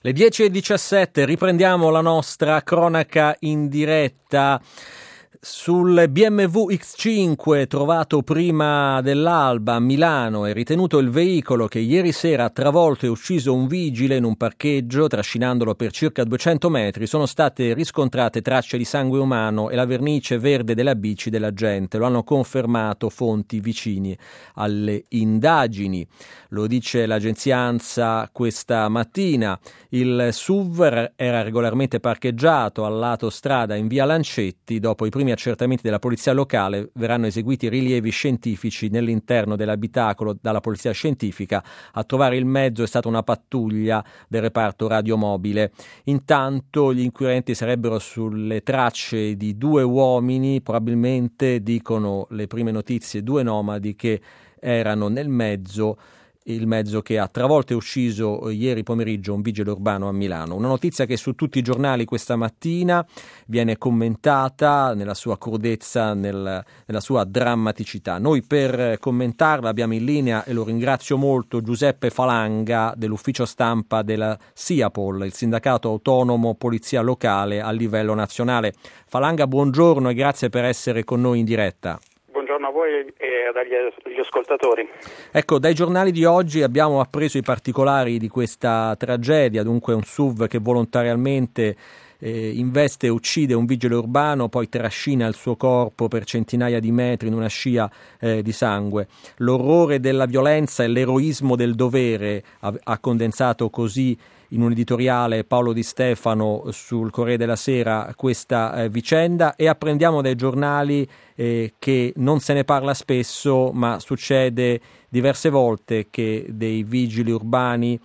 Le 10:17, riprendiamo la nostra cronaca in diretta sul BMW X5 trovato prima dell'alba a Milano. È ritenuto il veicolo che ieri sera ha travolto e ucciso un vigile in un parcheggio, trascinandolo per circa 200 metri. Sono state riscontrate tracce di sangue umano e la vernice verde della bici dell'agente. Lo hanno confermato fonti vicini alle indagini. Lo dice l'agenzia ANSA questa mattina. Il SUV era regolarmente parcheggiato al lato strada in via Lancetti. Dopo i primi accertamenti della polizia locale verranno eseguiti rilievi scientifici nell'interno dell'abitacolo dalla polizia scientifica. A trovare il mezzo è stata una pattuglia del reparto radiomobile. Intanto gli inquirenti sarebbero sulle tracce di 2 uomini, probabilmente, dicono le prime notizie, 2 nomadi che erano nel mezzo, il mezzo che ha travolto e ucciso ieri pomeriggio un vigile urbano a Milano. Una notizia che su tutti i giornali questa mattina viene commentata nella sua crudezza, nella sua drammaticità. Noi per commentarla abbiamo in linea, e lo ringrazio molto, Giuseppe Falanga dell'ufficio stampa della SIAPOL, il sindacato autonomo polizia locale a livello nazionale. Falanga, buongiorno e grazie per essere con noi in diretta. Buongiorno a voi e agli ascoltatori. Ecco, dai giornali di oggi abbiamo appreso i particolari di questa tragedia, dunque un SUV che volontariamente investe e uccide un vigile urbano, poi trascina il suo corpo per centinaia di metri in una scia di sangue. L'orrore della violenza e l'eroismo del dovere ha condensato così in un editoriale Paolo Di Stefano sul Corriere della Sera questa vicenda, e apprendiamo dai giornali che non se ne parla spesso, ma succede diverse volte che dei vigili urbani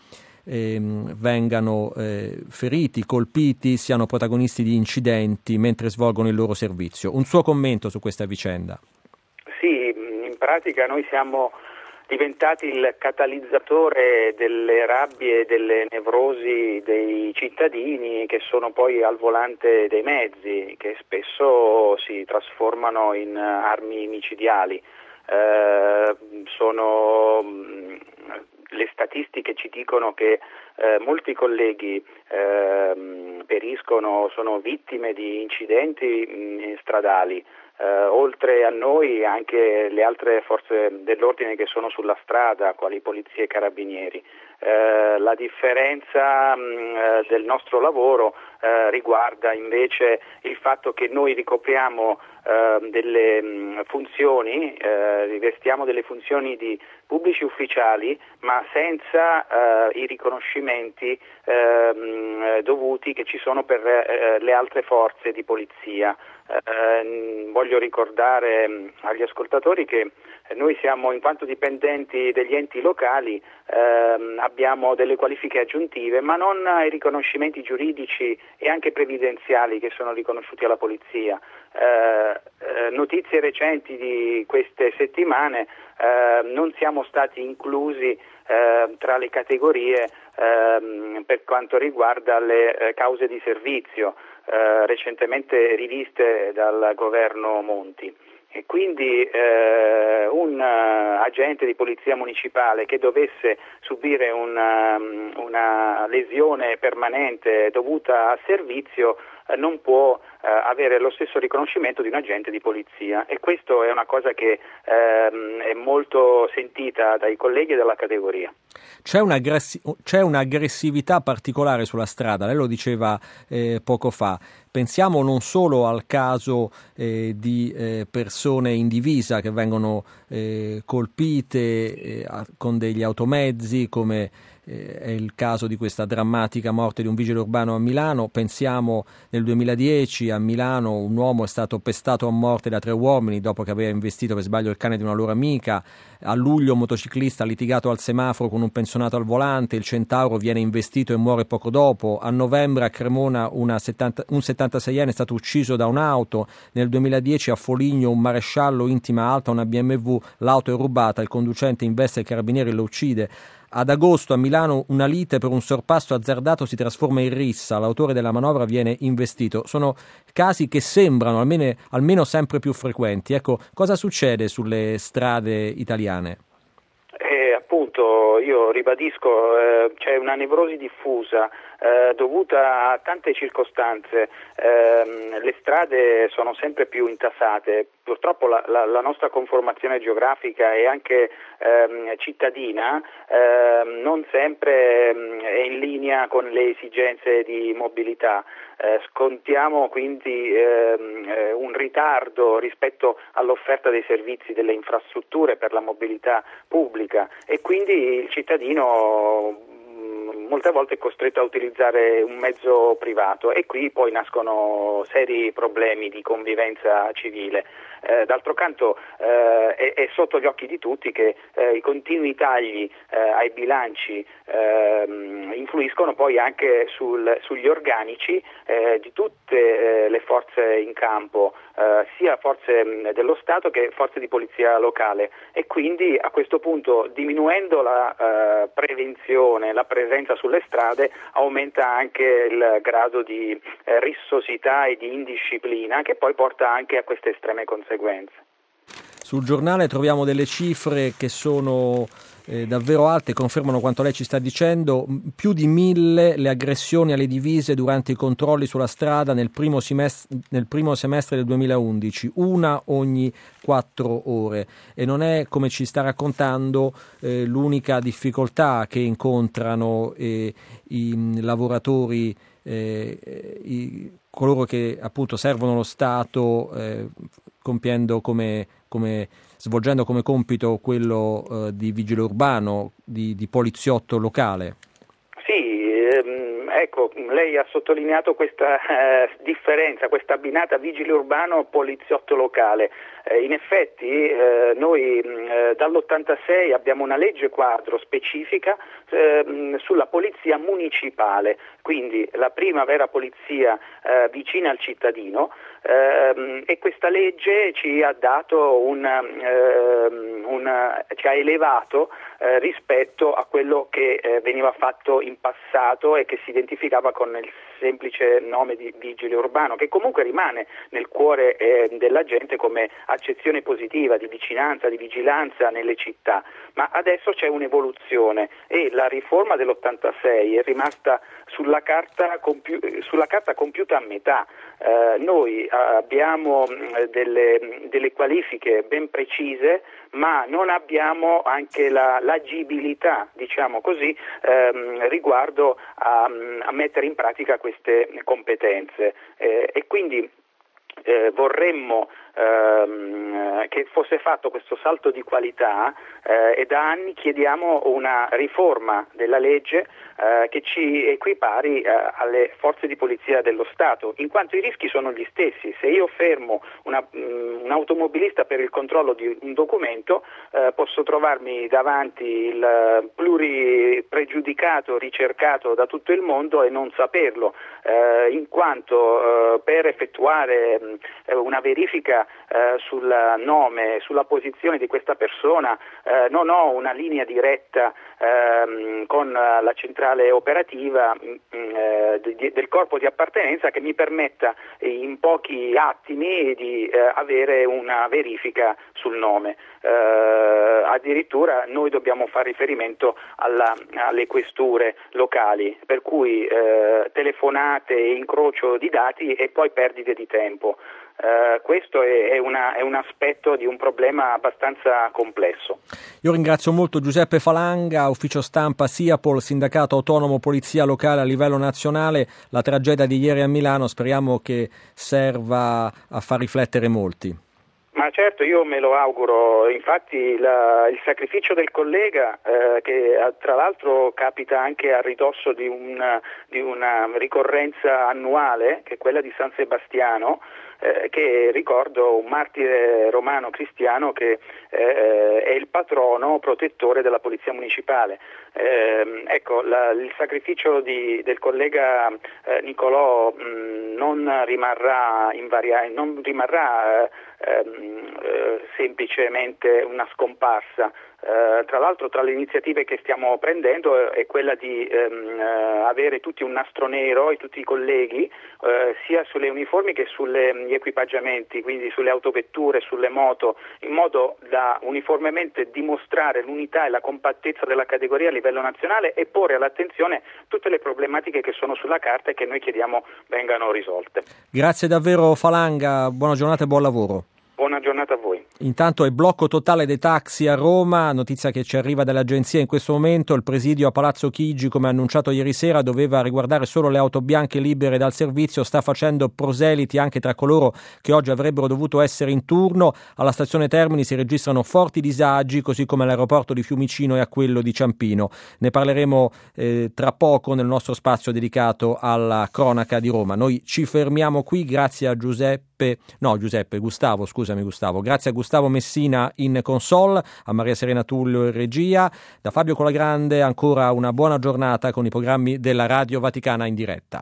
vengano feriti, colpiti, siano protagonisti di incidenti mentre svolgono il loro servizio. Un suo commento su questa vicenda? Sì, in pratica noi siamo diventati il catalizzatore delle rabbie e delle nevrosi dei cittadini, che sono poi al volante dei mezzi, che spesso si trasformano in armi micidiali. Le statistiche ci dicono che molti colleghi periscono, sono vittime di incidenti stradali. Oltre a noi anche le altre forze dell'ordine che sono sulla strada, quali polizia e carabinieri. La differenza del nostro lavoro riguarda invece il fatto che noi ricopriamo delle funzioni, rivestiamo delle funzioni di pubblici ufficiali, ma senza i riconoscimenti dovuti che ci sono per le altre forze di polizia. Voglio ricordare agli ascoltatori che noi siamo, in quanto dipendenti degli enti locali, abbiamo delle qualifiche aggiuntive, ma non ai riconoscimenti giuridici e anche previdenziali che sono riconosciuti alla polizia. Notizie recenti di queste settimane, non siamo stati inclusi tra le categorie per quanto riguarda le cause di servizio recentemente riviste dal governo Monti. E quindi un agente di polizia municipale che dovesse subire una lesione permanente dovuta al servizio non può avere lo stesso riconoscimento di un agente di polizia, e questo è una cosa che è molto sentita dai colleghi della categoria. C'è un'aggressività particolare sulla strada, lei lo diceva poco fa. Pensiamo non solo al caso di persone in divisa che vengono colpite con degli automezzi, come è il caso di questa drammatica morte di un vigile urbano a Milano. Pensiamo nel 2010 a Milano un uomo è stato pestato a morte da 3 uomini dopo che aveva investito per sbaglio il cane di una loro amica. A luglio un motociclista ha litigato al semaforo con un pensionato al volante, il Centauro viene investito e muore poco dopo. A novembre a Cremona un 76enne è stato ucciso da un'auto. Nel 2010 a Foligno un maresciallo intima alta una BMW, l'auto è rubata, il conducente investe il carabiniere e lo uccide. Ad agosto a Milano una lite per un sorpasso azzardato si trasforma in rissa, l'autore della manovra viene investito. Sono casi che sembrano almeno sempre più frequenti. Ecco, cosa succede sulle strade italiane? Appunto, punto io ribadisco, c'è una nevrosi diffusa dovuta a tante circostanze. Le strade sono sempre più intasate, purtroppo la nostra conformazione geografica e anche cittadina non sempre è in linea con le esigenze di mobilità. Scontiamo quindi un ritardo rispetto all'offerta dei servizi, delle infrastrutture per la mobilità pubblica, e quindi il cittadino molte volte è costretto a utilizzare un mezzo privato, e qui poi nascono seri problemi di convivenza civile. D'altro canto è sotto gli occhi di tutti che i continui tagli ai bilanci influiscono poi anche sugli organici di tutte le forze in campo, sia forze dello Stato che forze di polizia locale, e quindi a questo punto, diminuendo la prevenzione, la presenza sulle strade, aumenta anche il grado di rissosità e di indisciplina, che poi porta anche a queste estreme conseguenze. Sul giornale troviamo delle cifre che sono davvero alte, confermano quanto lei ci sta dicendo: più di 1000 le aggressioni alle divise durante i controlli sulla strada nel primo semestre del 2011, una ogni 4 ore, e non è, come ci sta raccontando, l'unica difficoltà che incontrano i lavoratori, coloro che appunto servono lo Stato, svolgendo come compito quello di vigile urbano, di poliziotto locale. Sì, ecco, lei ha sottolineato questa differenza, questa abbinata vigile urbano poliziotto locale. In effetti noi dall'86 abbiamo una legge quadro specifica sulla polizia municipale, quindi la prima vera polizia vicina al cittadino, e questa legge ci ha dato ci ha elevato rispetto a quello che veniva fatto in passato e che si identificava con il semplice nome di vigile urbano, che comunque rimane nel cuore della gente come accezione positiva di vicinanza, di vigilanza nelle città. Ma adesso c'è un'evoluzione, e la riforma dell'86 è rimasta sulla carta compiuta a metà. Noi abbiamo delle qualifiche ben precise, ma non abbiamo anche l'agibilità, diciamo così, riguardo a mettere in pratica queste competenze, e quindi vorremmo che fosse fatto questo salto di qualità, e da anni chiediamo una riforma della legge che ci equipari alle forze di polizia dello Stato, in quanto i rischi sono gli stessi. Se io fermo un automobilista per il controllo di un documento, posso trovarmi davanti il pluripregiudicato ricercato da tutto il mondo e non saperlo, in quanto per effettuare una verifica sul nome, sulla posizione di questa persona, non ho una linea diretta con la centrale operativa del corpo di appartenenza che mi permetta in pochi attimi di avere una verifica sul nome. Addirittura noi dobbiamo fare riferimento alle questure locali, per cui telefonate, incrocio di dati e poi perdite di tempo. Questo è un aspetto di un problema abbastanza complesso. Io ringrazio molto Giuseppe Falanga, ufficio stampa SIAPOL, sindacato autonomo polizia locale a livello nazionale. La tragedia di ieri a Milano speriamo che serva a far riflettere molti. Ma certo, io me lo auguro. Infatti il sacrificio del collega, che tra l'altro capita anche a ridosso di una ricorrenza annuale, che è quella di San Sebastiano, che ricordo un martire romano cristiano che è il patrono protettore della polizia municipale. Ecco, il sacrificio del collega Nicolò non rimarrà semplicemente una scomparsa. Tra l'altro, tra le iniziative che stiamo prendendo è quella di avere tutti un nastro nero e tutti i colleghi sia sulle uniformi che sugli equipaggiamenti, quindi sulle autovetture, sulle moto, in modo da uniformemente dimostrare l'unità e la compattezza della categoria a livello nazionale e porre all'attenzione tutte le problematiche che sono sulla carta e che noi chiediamo vengano risolte. Grazie davvero Falanga, buona giornata e buon lavoro. Buona giornata a voi. Intanto è blocco totale dei taxi a Roma, notizia che ci arriva dall'agenzia in questo momento. Il presidio a Palazzo Chigi, come annunciato ieri sera, doveva riguardare solo le auto bianche libere dal servizio, sta facendo proseliti anche tra coloro che oggi avrebbero dovuto essere in turno. Alla stazione Termini si registrano forti disagi, così come all'aeroporto di Fiumicino e a quello di Ciampino. Ne parleremo tra poco nel nostro spazio dedicato alla cronaca di Roma. Noi ci fermiamo qui, grazie a Gustavo. Grazie a Gustavo Messina in console, a Maria Serena Tullio in regia. Da Fabio Colagrande ancora una buona giornata con i programmi della Radio Vaticana in diretta.